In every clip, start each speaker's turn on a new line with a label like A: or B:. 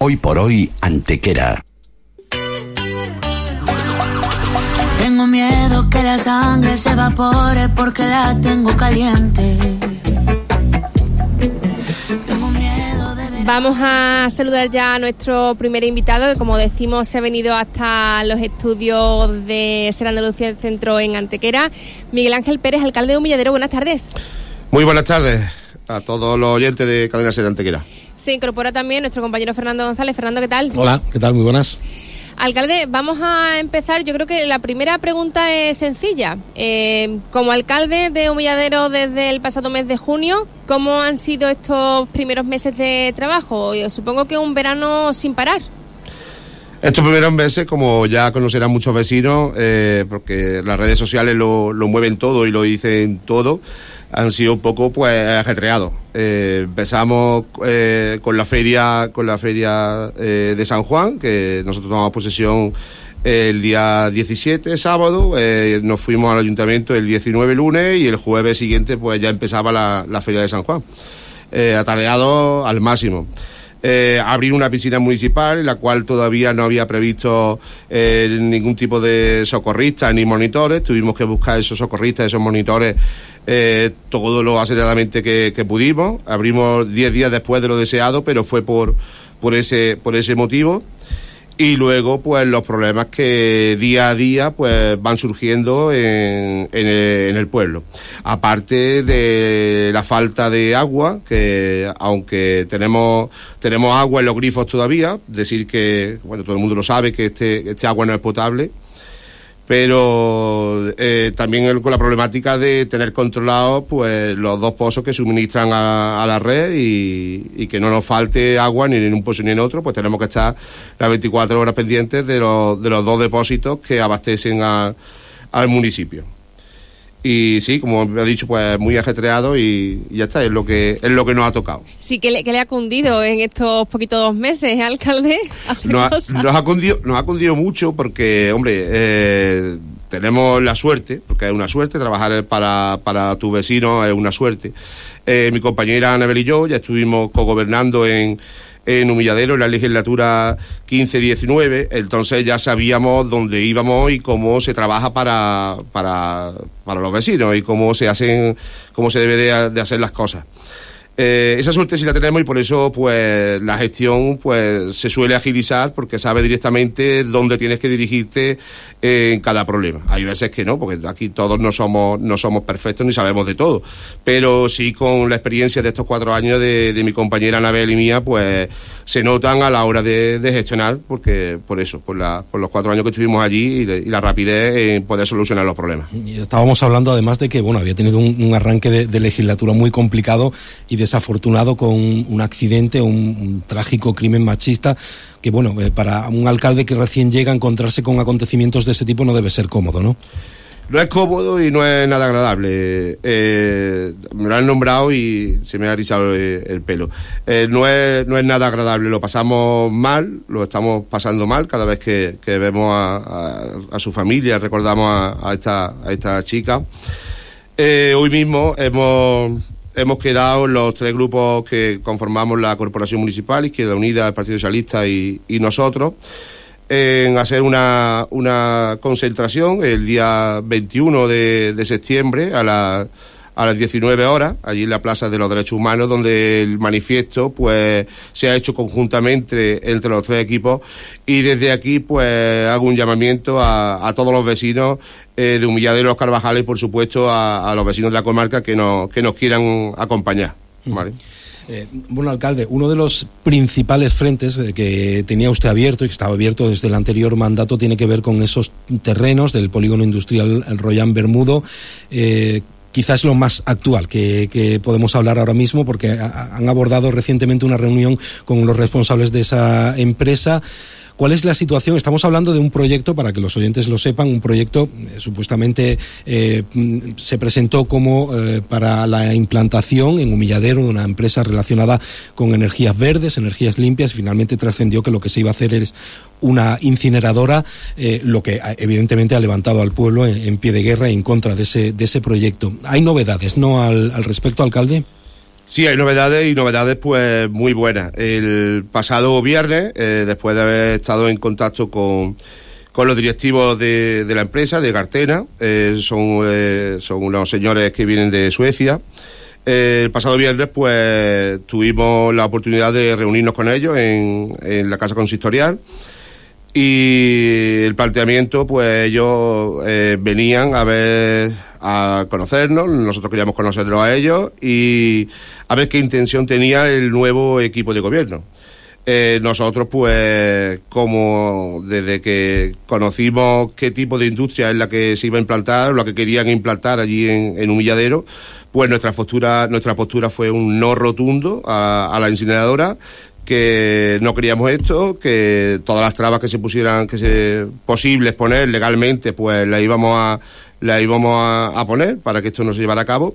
A: Hoy por hoy, Antequera.
B: Tengo miedo que la sangre se evapore porque la tengo caliente.
C: Vamos a saludar ya a nuestro primer invitado, que como decimos se ha venido hasta los estudios de Ser Andalucía del Centro en Antequera. Miguel Ángel Pérez, alcalde de Humilladero, buenas tardes.
D: Muy buenas tardes a todos los oyentes de Cadena Ser Antequera.
C: Se incorpora también nuestro compañero Fernando González. Fernando, ¿qué tal?
E: Hola, ¿qué tal? Muy buenas.
C: Alcalde, vamos a empezar. Yo creo que la primera pregunta es sencilla. Como alcalde de Humilladero desde el pasado mes de junio, ¿cómo han sido estos primeros meses de trabajo? Yo supongo que un verano sin parar.
D: Estos primeros meses, como ya conocerán muchos vecinos, porque las redes sociales lo mueven todo y lo dicen todo, han sido un poco pues ajetreados. Empezamos con la feria de San Juan, que nosotros tomamos posesión el día 17, sábado, nos fuimos al ayuntamiento el 19, lunes, y el jueves siguiente pues ya empezaba la feria de San Juan, atareado al máximo. Abrir una piscina municipal en la cual todavía no había previsto ningún tipo de socorristas ni monitores. Tuvimos que buscar esos socorristas, esos monitores, todo lo aceleradamente que pudimos. Abrimos 10 días después de lo deseado, pero fue por ese motivo. Y luego pues los problemas que día a día pues van surgiendo en el pueblo, aparte de la falta de agua, que aunque tenemos agua en los grifos todavía, decir que bueno, todo el mundo lo sabe que este agua no es potable, pero también con la problemática de tener controlados pues los 2 pozos que suministran a la red, y que no nos falte agua ni en un pozo ni en otro. Pues tenemos que estar las 24 horas pendientes de los 2 depósitos que abastecen al municipio. Y sí, como he dicho, pues muy ajetreado, y ya está, es lo que nos ha tocado.
C: Sí, ¿qué le ha cundido en estos poquitos meses, alcalde?
D: Nos ha cundido mucho porque, hombre, tenemos la suerte, porque es una suerte, trabajar para tu vecino es una suerte. Mi compañera Anabel y yo ya estuvimos cogobernando en Humilladero en la legislatura 15-19, entonces ya sabíamos dónde íbamos y cómo se trabaja para los vecinos y cómo se debe de hacer las cosas. Esa suerte sí la tenemos, y por eso pues la gestión pues se suele agilizar, porque sabes directamente dónde tienes que dirigirte en cada problema. Hay veces que no, porque aquí todos no somos perfectos ni sabemos de todo, pero sí, con la experiencia de estos 4 años de mi compañera Anabel y mía, pues se notan a la hora de gestionar, porque por los 4 años que estuvimos allí y la rapidez en poder solucionar los problemas.
E: Y estábamos hablando además de que bueno, había tenido un arranque de legislatura muy complicado y desafortunado, con un accidente, un trágico crimen machista, que bueno, para un alcalde que recién llega a encontrarse con acontecimientos de ese tipo no debe ser cómodo, ¿no?
D: No es cómodo y no es nada agradable. Me lo han nombrado y se me ha erizado el pelo. No es nada agradable, lo pasamos mal, lo estamos pasando mal cada vez que vemos a su familia, recordamos a esta chica. Hoy mismo hemos quedado los 3 grupos que conformamos la Corporación Municipal, Izquierda Unida, el Partido Socialista y nosotros, en hacer una concentración el día 21 de septiembre a las 19 horas, allí en la Plaza de los Derechos Humanos, donde el manifiesto pues se ha hecho conjuntamente entre los 3 equipos, y desde aquí pues hago un llamamiento a todos los vecinos de Humilladero y Los Carvajales, y por supuesto a los vecinos de la comarca que nos quieran acompañar, ¿vale?
E: Bueno, alcalde, uno de los principales frentes que tenía usted abierto y que estaba abierto desde el anterior mandato tiene que ver con esos terrenos del polígono industrial el Royán Bermudo. Quizás lo más actual que podemos hablar ahora mismo, porque han abordado recientemente una reunión con los responsables de esa empresa. ¿Cuál es la situación? Estamos hablando de un proyecto, para que los oyentes lo sepan, un proyecto supuestamente se presentó como para la implantación en Humilladero de una empresa relacionada con energías verdes, energías limpias. Finalmente trascendió que lo que se iba a hacer es una incineradora, lo que evidentemente ha levantado al pueblo en pie de guerra en contra de ese proyecto. ¿Hay novedades, no al respecto, alcalde?
D: Sí, hay novedades y novedades pues muy buenas. El pasado viernes, después de haber estado en contacto con los directivos de la empresa, de Gartena, son unos señores que vienen de Suecia. El pasado viernes pues tuvimos la oportunidad de reunirnos con ellos en la casa consistorial. Y el planteamiento, pues ellos venían a conocernos, nosotros queríamos conocerlos a ellos y a ver qué intención tenía el nuevo equipo de gobierno. Nosotros, pues, como desde que conocimos qué tipo de industria es la que se iba a implantar, lo que querían implantar allí en Humilladero, pues nuestra postura fue un no rotundo a la incineradora, que no queríamos esto, que todas las trabas que se pusieran, posibles poner legalmente, pues las íbamos a poner para que esto no se llevara a cabo.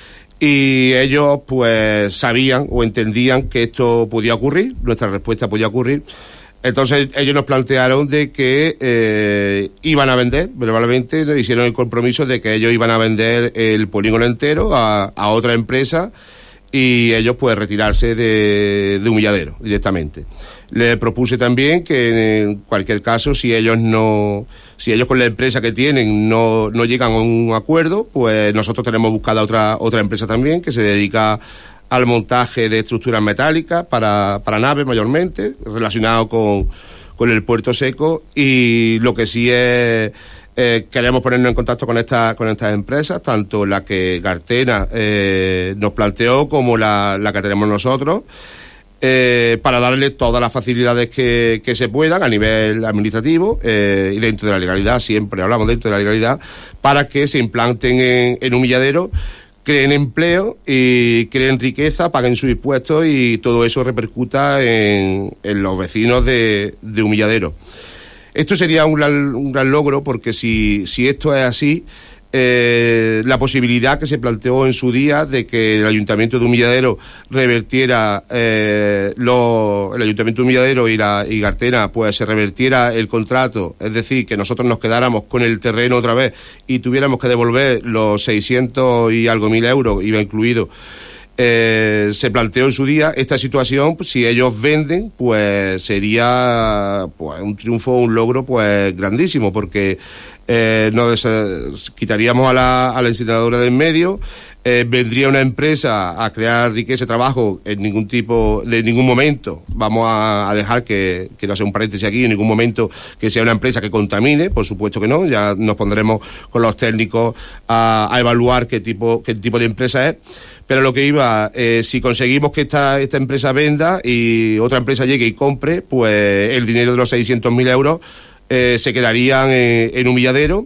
D: Y ellos pues sabían o entendían que esto podía ocurrir, nuestra respuesta podía ocurrir. Entonces ellos nos plantearon de que iban a vender, verbalmente hicieron el compromiso de que ellos iban a vender el polígono entero a otra empresa, y ellos pues retirarse de Humilladero directamente. Le propuse también que en cualquier caso, si ellos con la empresa que tienen no llegan a un acuerdo, pues nosotros tenemos buscada otra empresa también que se dedica al montaje de estructuras metálicas para naves mayormente, relacionado con el puerto seco, y lo que sí es queremos ponernos en contacto con estas empresas, tanto la que Gartena nos planteó como la que tenemos nosotros, para darle todas las facilidades que se puedan a nivel administrativo y dentro de la legalidad, siempre hablamos dentro de la legalidad, para que se implanten en Humilladero, creen empleo y creen riqueza, paguen sus impuestos y todo eso repercuta en los vecinos de Humilladero. Esto sería un gran logro, porque si esto es así, la posibilidad que se planteó en su día de que el Ayuntamiento de Humilladero revertiera el Ayuntamiento de Humilladero y Gartena pues se revertiera el contrato, es decir, que nosotros nos quedáramos con el terreno otra vez y tuviéramos que devolver los 600 y algo mil euros, iba incluido. Se planteó en su día esta situación, pues, si ellos venden, pues sería pues un triunfo, un logro pues grandísimo, porque nos quitaríamos a la incineradora de en medio, vendría una empresa a crear riqueza y trabajo. De ningún momento vamos a dejar que no sea un paréntesis aquí, en ningún momento que sea una empresa que contamine, por supuesto que no, ya nos pondremos con los técnicos a evaluar qué tipo de empresa es. Pero lo que iba, si conseguimos que esta empresa venda y otra empresa llegue y compre, pues el dinero de los 600.000 euros se quedarían en Humilladero,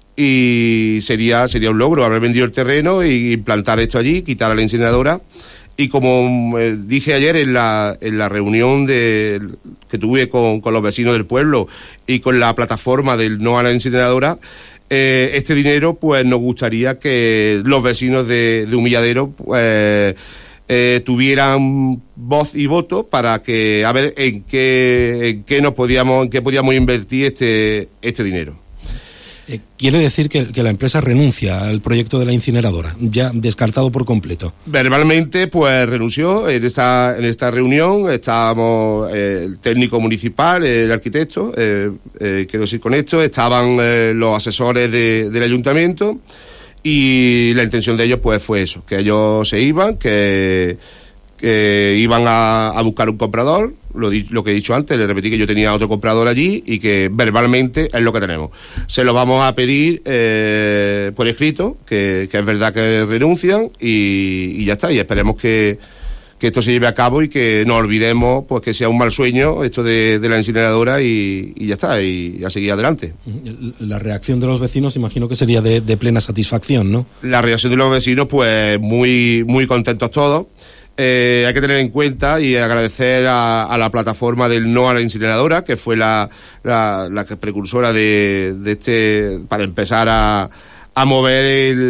D: y sería un logro haber vendido el terreno y implantar esto allí, quitar a la incineradora. Y como dije ayer en la reunión que tuve con los vecinos del pueblo y con la plataforma del no a la incineradora, este dinero pues nos gustaría que los vecinos de Humilladero pues tuvieran voz y voto para que a ver en qué podíamos invertir este dinero.
E: Quiere decir que la empresa renuncia al proyecto de la incineradora, ya descartado por completo.
D: Verbalmente, pues renunció. En esta reunión estábamos el técnico municipal, el arquitecto, quiero decir con esto, estaban los asesores del ayuntamiento, y la intención de ellos pues fue eso, que ellos se iban, que iban a buscar un comprador. Lo que he dicho antes, le repetí que yo tenía otro comprador allí y que verbalmente es lo que tenemos. Se lo vamos a pedir por escrito, que es verdad que renuncian, y ya está. Y esperemos que esto se lleve a cabo y que no olvidemos pues que sea un mal sueño esto de la incineradora, y ya está, y a seguir adelante.
E: La reacción de los vecinos imagino que sería de plena satisfacción, ¿no? La
D: reacción de los vecinos pues muy, muy contentos todos. Hay que tener en cuenta y agradecer a la plataforma del no a la incineradora, que fue la precursora de para empezar a mover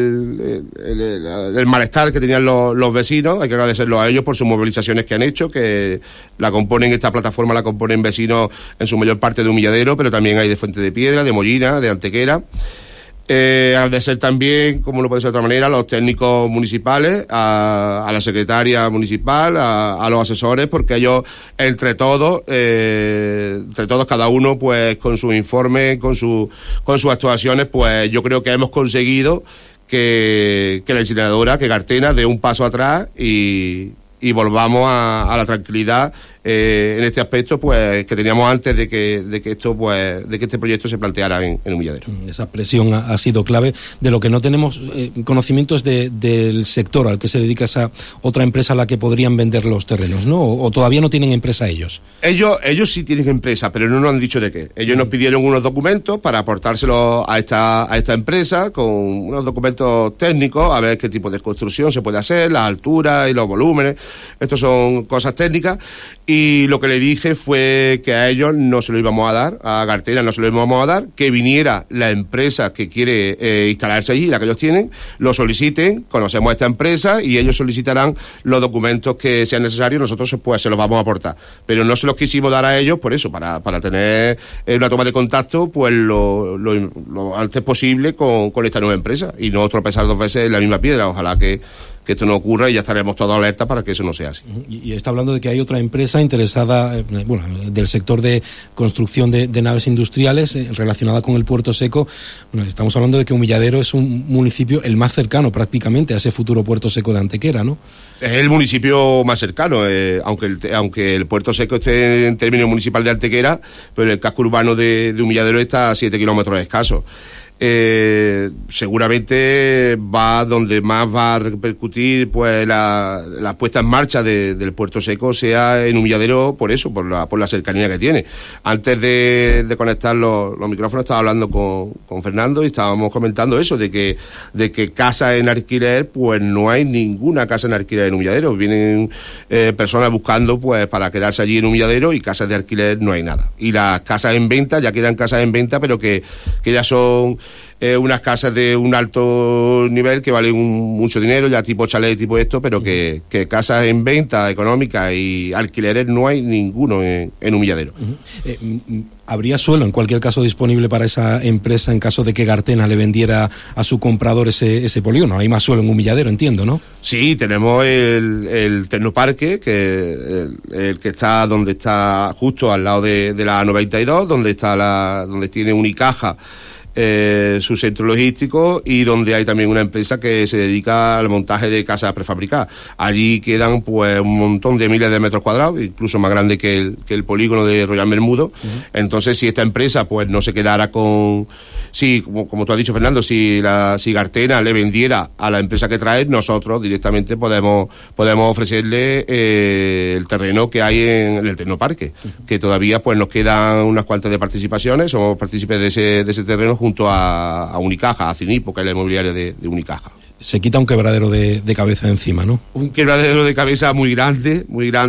D: el malestar que tenían los vecinos. Hay que agradecerlo a ellos por sus movilizaciones que han hecho, que esta plataforma la componen vecinos en su mayor parte de Humilladero, pero también hay de Fuente de Piedra, de Mollina, de Antequera. Agradecer también, como no puede ser de otra manera, a los técnicos municipales, a la secretaria municipal, a los asesores, porque ellos, entre todos, cada uno, pues con sus informes, con sus actuaciones, pues yo creo que hemos conseguido que la incineradora, que Gartena, dé un paso atrás y volvamos a la tranquilidad en este aspecto, pues que teníamos antes de que este proyecto se planteara en Humilladero.
E: Esa presión ha sido clave. De lo que no tenemos conocimiento es del sector al que se dedica esa otra empresa a la que podrían vender los terrenos, ¿no? O todavía no tienen empresa ellos.
D: Ellos sí tienen empresa, pero no nos han dicho de qué. Ellos nos pidieron unos documentos para aportárselos a esta empresa, con unos documentos técnicos, a ver qué tipo de construcción se puede hacer, las alturas y los volúmenes. Estos son cosas técnicas. Y lo que le dije fue que a ellos no se lo íbamos a dar, a Gartena no se lo íbamos a dar, que viniera la empresa que quiere instalarse allí, la que ellos tienen, lo soliciten, conocemos a esta empresa y ellos solicitarán los documentos que sean necesarios, nosotros pues se los vamos a aportar. Pero no se los quisimos dar a ellos por eso, para tener una toma de contacto pues lo antes posible con esta nueva empresa y no tropezar dos veces en la misma piedra. Ojalá que esto no ocurra y ya estaremos todos alerta para que eso no sea así.
E: Y está hablando de que hay otra empresa interesada, del sector de construcción de naves industriales relacionada con el Puerto Seco. Bueno, estamos hablando de que Humilladero es un municipio el más cercano prácticamente a ese futuro Puerto Seco de Antequera, ¿no?
D: Es el municipio más cercano, aunque el Puerto Seco esté en término municipal de Antequera, pero el casco urbano de Humilladero está a 7 kilómetros escasos. Seguramente donde más va a repercutir pues la puesta en marcha del Puerto Seco sea en Humilladero, por eso, por la cercanía que tiene. Antes de conectar los micrófonos estaba hablando con Fernando y estábamos comentando eso, de que casas en alquiler, pues no hay ninguna casa en alquiler en Humilladero. Vienen personas buscando pues para quedarse allí en Humilladero y casas de alquiler no hay nada. Y las casas en venta, ya quedan casas en venta, pero que ya son unas casas de un alto nivel que valen mucho dinero, ya tipo chalet, tipo esto, pero que casas en venta económicas y alquileres no hay ninguno en Humilladero.
E: ¿Habría suelo en cualquier caso disponible para esa empresa en caso de que Gartena le vendiera a su comprador ese polígono? Hay más suelo en Humilladero, entiendo, ¿no?
D: Sí, tenemos el Tecnoparque, el que está donde está justo al lado de la 92, donde tiene Unicaja su centro logístico y donde hay también una empresa que se dedica al montaje de casas prefabricadas. Allí quedan pues un montón de miles de metros cuadrados, incluso más grande que el polígono de Royan Bermudo. Entonces, si esta empresa pues no se quedara con... Sí, como tú has dicho, Fernando, si Gartena le vendiera a la empresa que trae, nosotros directamente podemos ofrecerle el terreno que hay en el Tecnoparque, que todavía pues nos quedan unas cuantas de participaciones, somos partícipes de ese terreno junto a Unicaja, a Cinipo, que es la inmobiliaria de Unicaja.
E: Se quita un quebradero de cabeza encima, ¿no?
D: Un quebradero de cabeza muy grande,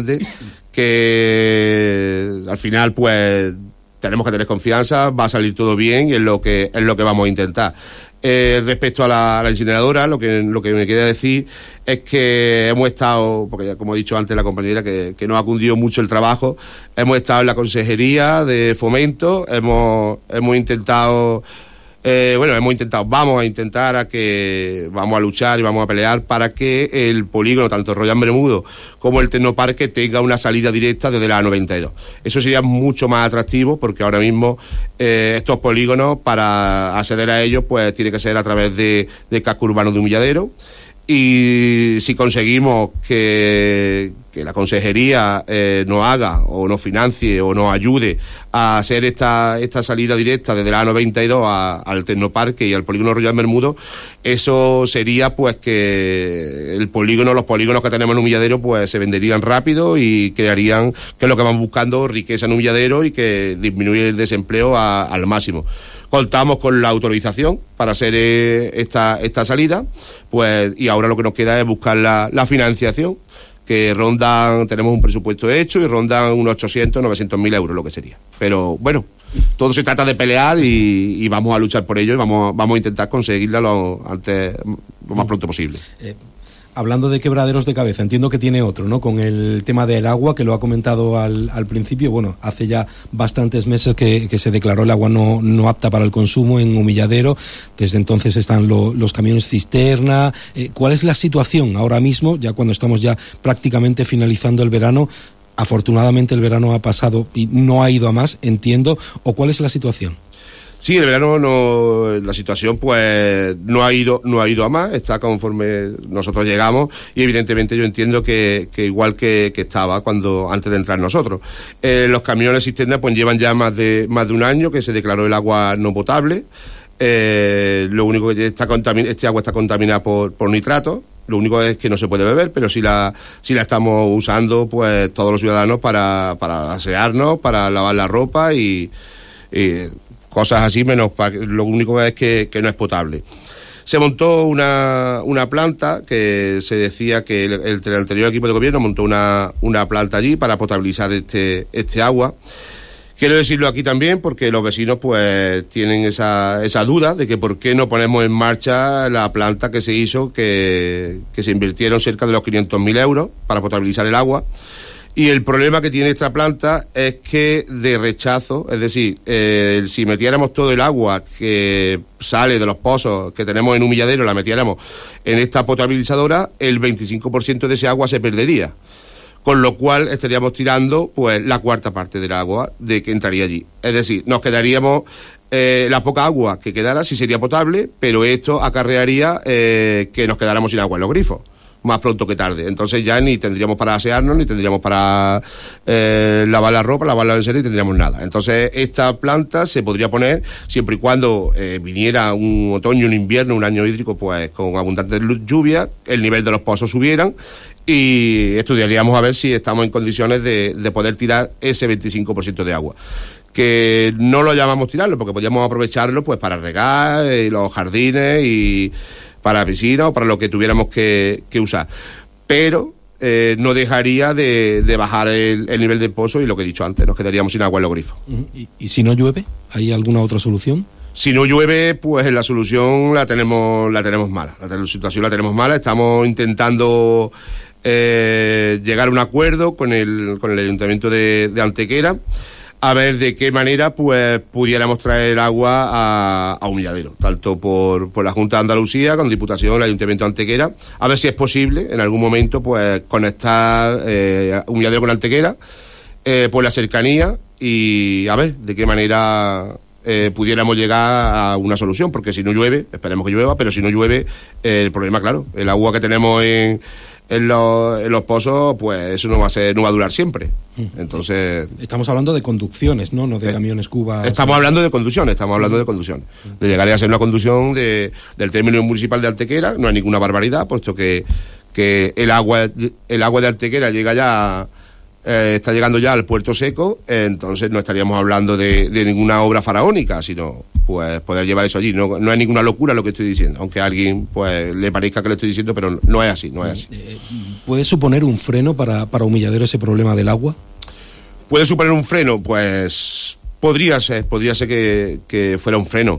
D: que al final pues... tenemos que tener confianza, va a salir todo bien y es lo que vamos a intentar. Respecto a la incineradora, lo que me quería decir es que hemos estado, porque ya como he dicho antes la compañera que nos ha cundido mucho el trabajo, hemos estado en la Consejería de Fomento, hemos intentado... vamos a luchar y vamos a pelear para que el polígono, tanto Royan Bermudo como el Tecnoparque, tenga una salida directa desde la 92. Eso sería mucho más atractivo porque ahora mismo estos polígonos, para acceder a ellos, pues tiene que ser a través de casco urbano de Humilladero. Y si conseguimos que la consejería nos haga o nos financie o nos ayude a hacer esta salida directa desde la 92 al Tecnoparque y al polígono Royan Bermudo, eso sería pues que los polígonos que tenemos en Humilladero pues se venderían rápido y crearían, que es lo que van buscando, riqueza en Humilladero y que disminuir el desempleo al máximo. Contamos con la autorización para hacer esta salida, pues, y ahora lo que nos queda es buscar la financiación, que tenemos un presupuesto hecho y rondan unos 800, 900.000 euros, lo que sería. Pero bueno, todo se trata de pelear y vamos a luchar por ello y vamos a intentar conseguirla lo más pronto posible.
E: Hablando de quebraderos de cabeza, entiendo que tiene otro, ¿no? Con el tema del agua, que lo ha comentado al principio. Bueno, hace ya bastantes meses que se declaró el agua no apta para el consumo en Humilladero. Desde entonces están los camiones cisterna. ¿Cuál es la situación ahora mismo, ya cuando estamos ya prácticamente finalizando el verano? Afortunadamente el verano ha pasado y no ha ido a más, entiendo. ¿O cuál es la situación?
D: Sí, el verano la situación pues no ha ido a más, está conforme nosotros llegamos, y evidentemente yo entiendo que igual que estaba antes de entrar nosotros. Los camiones cisterna pues llevan ya más de un año que se declaró el agua no potable. Lo único que este agua está contaminada por nitratos. Lo único es que no se puede beber, pero si la estamos usando pues todos los ciudadanos para asearnos, para lavar la ropa y cosas así, menos lo único es que no es potable. Se montó una planta que se decía que el anterior equipo de gobierno montó una planta allí para potabilizar este agua. Quiero decirlo aquí también porque los vecinos pues tienen esa duda de que por qué no ponemos en marcha la planta que se hizo, que se invirtieron cerca de los 500.000 euros para potabilizar el agua. Y el problema que tiene esta planta es que de rechazo, es decir, si metiéramos todo el agua que sale de los pozos que tenemos en Humilladero, la metiéramos en esta potabilizadora, el 25% de ese agua se perdería. Con lo cual estaríamos tirando pues la cuarta parte del agua de que entraría allí. Es decir, nos quedaríamos la poca agua que quedara, sí sería potable, pero esto acarrearía que nos quedáramos sin agua en los grifos, más pronto que tarde. Entonces ya ni tendríamos para asearnos, ni tendríamos para lavar la ropa, lavar la lencería, ni tendríamos nada. Entonces esta planta se podría poner siempre y cuando viniera un otoño, un invierno, un año hídrico pues con abundantes lluvias, el nivel de los pozos subieran y estudiaríamos a ver si estamos en condiciones de poder tirar ese 25% de agua. Que no lo llamamos tirarlo porque podríamos aprovecharlo pues para regar los jardines y para piscina o para lo que tuviéramos que usar, pero no dejaría de bajar el nivel del pozo y lo que he dicho antes, nos quedaríamos sin agua en los grifos.
E: ¿Y si no llueve? ¿Hay alguna otra solución?
D: Si no llueve, pues la solución la tenemos mala, la situación la tenemos mala. Estamos intentando llegar a un acuerdo con el Ayuntamiento de Antequera, a ver de qué manera pues pudiéramos traer agua a Humilladero, tanto por la Junta de Andalucía, con Diputación, el Ayuntamiento de Antequera, a ver si es posible en algún momento pues conectar Humilladero con Antequera por la cercanía y a ver de qué manera pudiéramos llegar a una solución, porque si no llueve, esperemos que llueva, pero si no llueve, el problema, claro, el agua que tenemos en los pozos, pues eso no va a durar siempre. Entonces
E: estamos hablando de conducciones, no de camiones cubas.
D: Estamos hablando de conducciones, de llegar a ser una conducción del término municipal de Antequera. No hay ninguna barbaridad, puesto que el agua de Antequera llega ya, está llegando ya al puerto seco, entonces no estaríamos hablando de ninguna obra faraónica, sino pues poder llevar eso allí. No es ninguna locura lo que estoy diciendo, aunque a alguien pues le parezca que le estoy diciendo, pero no es así.
E: ¿Puede suponer un freno para Humilladero ese problema del agua?
D: ¿Puede suponer un freno? Pues podría ser que fuera un freno.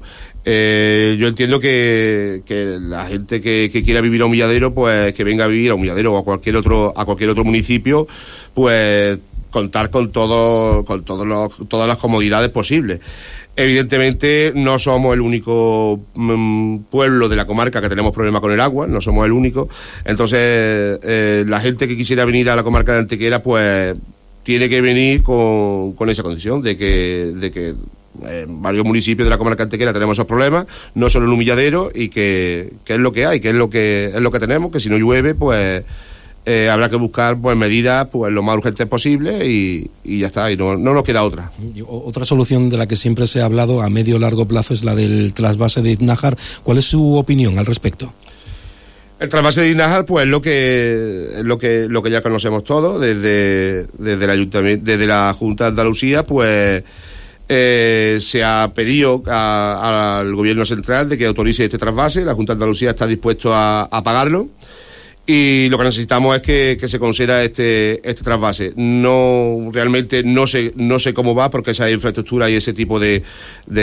D: Yo entiendo que la gente que quiera vivir a Humilladero, pues que venga a vivir a Humilladero o a cualquier otro municipio, pues contar con todas las comodidades posibles. Evidentemente no somos el único pueblo de la comarca que tenemos problemas con el agua, no somos el único. Entonces la gente que quisiera venir a la comarca de Antequera pues tiene que venir con esa condición de que en varios municipios de la comarca Antequera tenemos esos problemas, no solo en Humilladero, y que es lo que hay, que es lo que tenemos, que si no llueve pues habrá que buscar pues medidas pues lo más urgentes posible y ya está, y no nos queda otra.
E: Otra solución de la que siempre se ha hablado a medio o largo plazo es la del trasvase de Iznájar. ¿Cuál es su opinión al respecto?
D: El trasvase de Iznájar pues es lo que ya conocemos todos desde el Ayuntamiento, desde la Junta de Andalucía, pues se ha pedido al Gobierno Central de que autorice este trasvase. La Junta de Andalucía está dispuesto a pagarlo. Y lo que necesitamos es que se conceda este trasvase. Realmente no sé cómo va, porque esa infraestructura y ese tipo de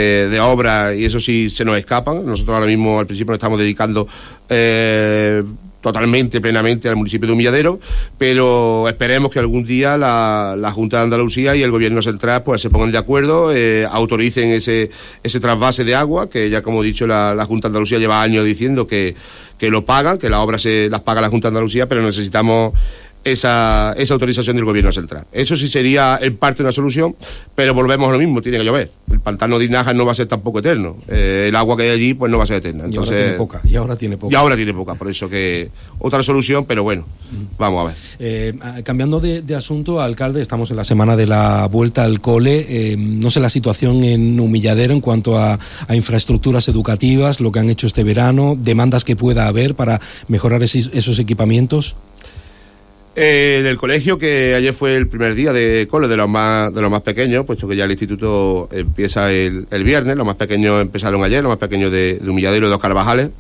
D: obras, y eso sí se nos escapan. Nosotros ahora mismo al principio nos estamos dedicando totalmente, plenamente al municipio de Humilladero, pero esperemos que algún día la Junta de Andalucía y el Gobierno Central pues se pongan de acuerdo, autoricen ese trasvase de agua, que ya como he dicho la Junta de Andalucía lleva años diciendo que lo pagan, que las obras las paga la Junta de Andalucía, pero necesitamos esa autorización del Gobierno Central. Eso sí sería en parte una solución, pero volvemos a lo mismo, tiene que llover. El pantano de Inaja no va a ser tampoco eterno. El agua que hay allí pues no va a ser eterna. Entonces,
E: y ahora tiene poca.
D: Por eso que otra solución, pero bueno, vamos a ver.
E: Cambiando de asunto, alcalde, estamos en la semana de la vuelta al cole. No sé la situación en Humilladero en cuanto a infraestructuras educativas, lo que han hecho este verano, demandas que pueda haber para mejorar esos equipamientos.
D: En el colegio, que ayer fue el primer día de cole de los más pequeños, puesto que ya el instituto empieza el viernes, los más pequeños empezaron ayer, los más pequeños de Humilladero y de los Carvajales.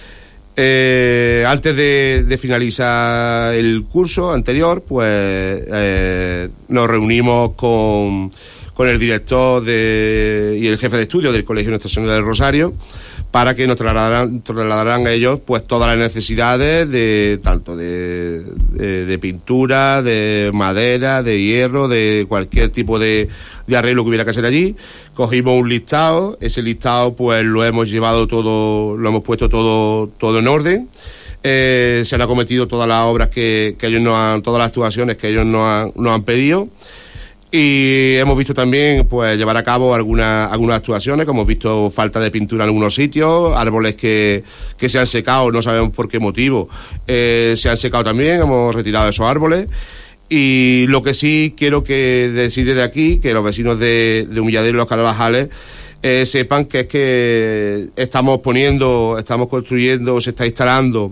D: Antes de finalizar el curso anterior, pues nos reunimos con el director y el jefe de estudio del Colegio Nuestra Señora del Rosario, para que nos trasladaran a ellos pues todas las necesidades tanto de pintura, de madera, de hierro, de cualquier tipo de arreglo que hubiera que hacer allí. Cogimos un listado, ese listado pues lo hemos llevado todo, lo hemos puesto todo en orden. Se han acometido todas las obras que ellos todas las actuaciones que ellos nos han pedido. Y hemos visto también pues llevar a cabo algunas actuaciones, como hemos visto falta de pintura en algunos sitios, árboles que se han secado, no sabemos por qué motivo, se han secado también, hemos retirado esos árboles. Y lo que sí quiero decir desde aquí, que los vecinos de Humilladero y los Carvajales sepan que es que estamos construyendo, se está instalando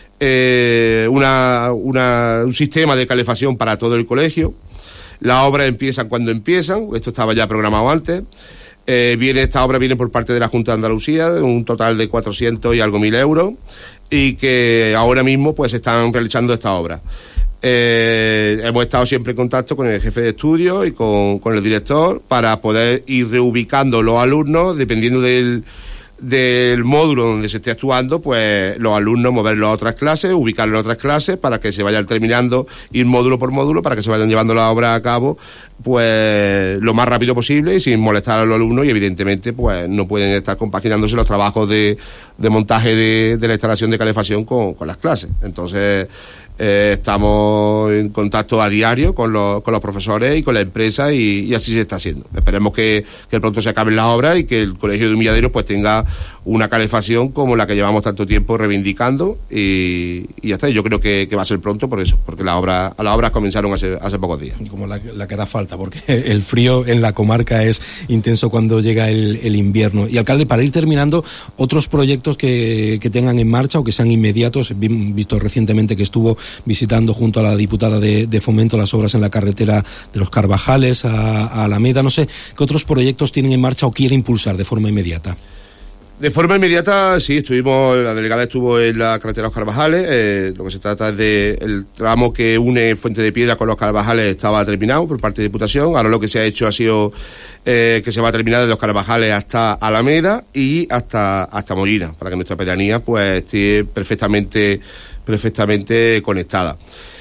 D: un sistema de calefacción para todo el colegio. Las obras empiezan cuando empiezan, esto estaba ya programado antes. Esta obra viene por parte de la Junta de Andalucía, un total de 400 y algo mil euros, y que ahora mismo pues están realizando esta obra. Hemos estado siempre en contacto con el jefe de estudio y con el director para poder ir reubicando los alumnos, dependiendo del módulo donde se esté actuando, pues los alumnos moverlos a otras clases, ubicarlos en otras clases para que se vayan terminando, ir módulo por módulo, para que se vayan llevando la obra a cabo pues lo más rápido posible y sin molestar a los alumnos, y evidentemente pues no pueden estar compaginándose los trabajos de montaje de la instalación de calefacción con las clases. Entonces estamos en contacto a diario con los profesores y con la empresa, y así se está haciendo. Esperemos que pronto se acaben las obras y que el Colegio de Humilladero pues tenga una calefacción como la que llevamos tanto tiempo reivindicando, y ya está. Yo creo que va a ser pronto por eso, porque las obras comenzaron hace pocos días.
E: Como la que hará falta, porque el frío en la comarca es intenso cuando llega el invierno. Y alcalde, para ir terminando, otros proyectos que tengan en marcha o que sean inmediatos. He visto recientemente que estuvo visitando junto a la diputada de Fomento las obras en la carretera de los Carvajales a Alameda. No sé qué otros proyectos tienen en marcha o quiere impulsar de forma inmediata.
D: De forma inmediata, sí, la delegada estuvo en la carretera de los Carvajales. Lo que se trata es el tramo que une Fuente de Piedra con los Carvajales estaba terminado por parte de Diputación. Ahora lo que se ha hecho ha sido que se va a terminar de los Carvajales hasta Alameda y hasta Molina, para que nuestra pedanía pues esté perfectamente conectada.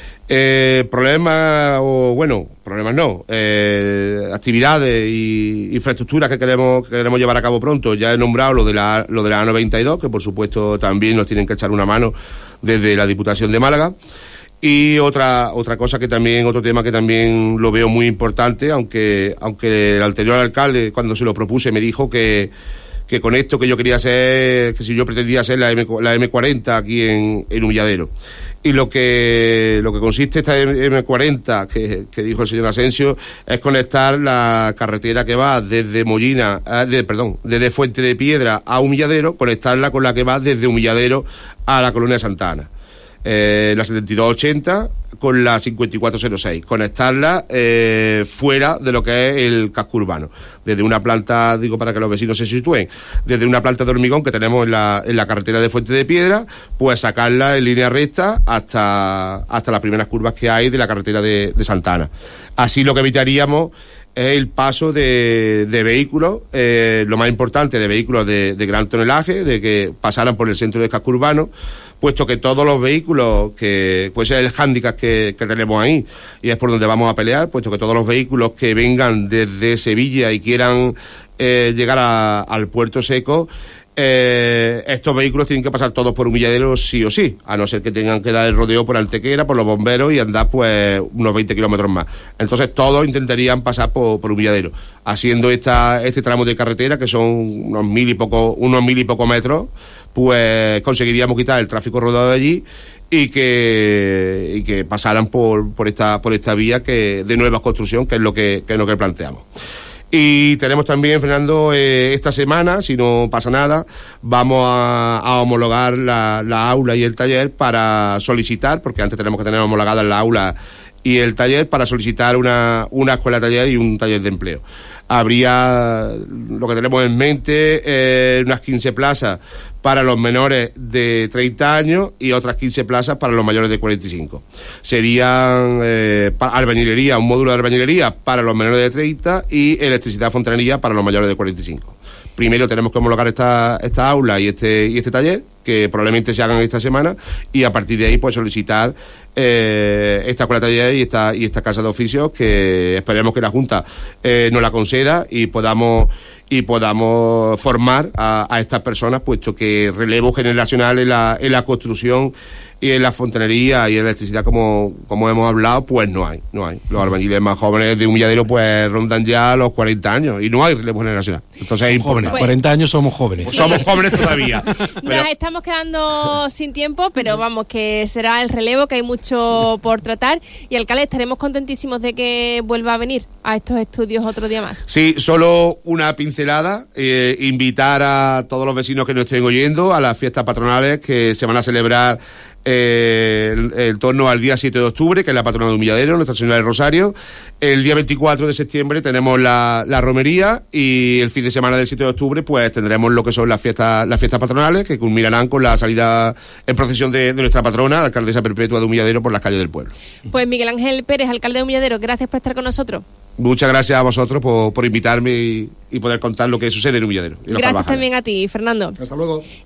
D: Problemas no, actividades y infraestructuras que queremos llevar a cabo pronto. Ya he nombrado lo de la A92, que por supuesto también nos tienen que echar una mano desde la Diputación de Málaga. Y otra tema que también lo veo muy importante, aunque el anterior alcalde, cuando se lo propuse, me dijo que con esto que yo quería hacer, que si yo pretendía hacer la M40 aquí en Humilladero. Y lo que consiste esta M40, que dijo el señor Asensio, es conectar la carretera que va desde desde Fuente de Piedra a Humilladero, conectarla con la que va desde Humilladero a la Colonia Santa Ana. La 7280 con la 5406, conectarla fuera de lo que es el casco urbano, desde una planta, digo para que los vecinos se sitúen, desde una planta de hormigón que tenemos en la carretera de Fuente de Piedra, pues sacarla en línea recta hasta las primeras curvas que hay de la carretera de Santa Ana. Así lo que evitaríamos es el paso de vehículos, lo más importante, de vehículos de gran tonelaje, de que pasaran por el centro del casco urbano, puesto que todos los vehículos, que pues es el hándicap que tenemos ahí, y es por donde vamos a pelear, puesto que todos los vehículos que vengan desde Sevilla y quieran llegar al Puerto Seco, estos vehículos tienen que pasar todos por Humilladero sí o sí, a no ser que tengan que dar el rodeo por Antequera, por los bomberos y andar pues unos 20 kilómetros más. Entonces todos intentarían pasar por Humilladero, haciendo este tramo de carretera, que son unos mil y poco metros, pues conseguiríamos quitar el tráfico rodado de allí y que pasaran por esta vía que de nueva construcción, que es lo que planteamos. Y tenemos también, Fernando, esta semana, si no pasa nada, vamos a homologar la aula y el taller para solicitar, porque antes tenemos que tener homologadas la aula y el taller, para solicitar una escuela taller y un taller de empleo. Habría, lo que tenemos en mente, unas 15 plazas para los menores de 30 años y otras 15 plazas para los mayores de 45. Serían albañilería, un módulo de albañilería para los menores de 30 y electricidad fontanería para los mayores de 45. Primero tenemos que homologar esta aula y este taller, que probablemente se hagan esta semana, y a partir de ahí pues solicitar esta escuela taller y esta casa de oficios, que esperemos que la Junta nos la conceda y podamos formar a estas personas, puesto que relevo generacional en la construcción y en la fontanería y en la electricidad, como hemos hablado, pues no hay. Los albañiles más jóvenes de Humilladero pues rondan ya los 40 años y no hay relevo generacional. Entonces es importante.
E: Jóvenes, 40 años somos jóvenes.
D: Pues somos jóvenes todavía.
C: Nos estamos quedando sin tiempo, pero vamos, que será el relevo, que hay mucho por tratar. Y alcalde, estaremos contentísimos de que vuelva a venir a estos estudios otro día más. Sí,
D: solo una pincelada, invitar a todos los vecinos que nos estén oyendo a las fiestas patronales que se van a celebrar en torno al día 7 de octubre, que es la patrona de Humilladero, Nuestra Señora del Rosario. El día 24 de septiembre tenemos la romería, y el fin de semana del 7 de octubre pues tendremos lo que son las fiestas patronales, que culminarán con la salida en procesión de nuestra patrona, la alcaldesa perpetua de Humilladero, por las calles del pueblo.
C: Pues Miguel Ángel Pérez, alcalde de Humilladero, gracias por estar con nosotros.
D: Muchas gracias a vosotros por invitarme y poder contar lo que sucede en Humilladero.
C: Gracias también a ti, Fernando.
E: Hasta luego.